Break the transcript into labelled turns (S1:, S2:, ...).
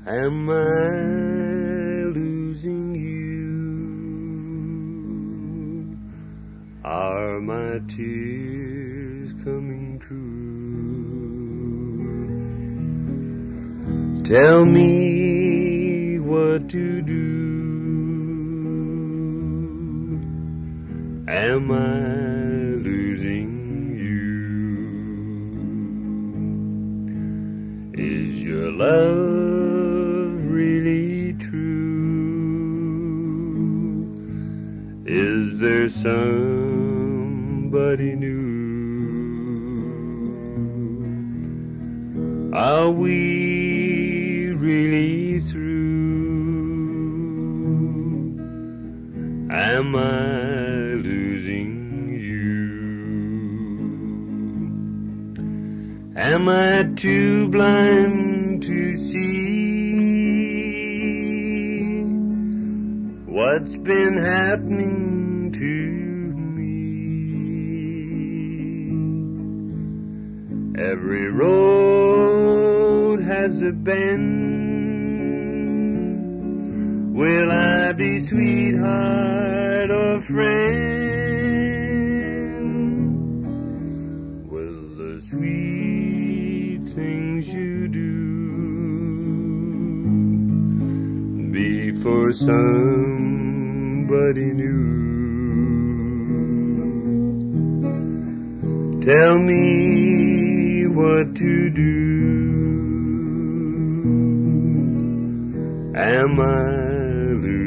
S1: Am I losing you? Are my tears coming true? Tell me what to do. Am I losing you? Is your love really true? Is there somebody new? Are we really through? Am I losing you? Am I too blind to see what's been happening to me? Every road has a bend. Will I be sweetheart or friend? Will the sweet things you do be for somebody new? Tell me what to do. Am I losing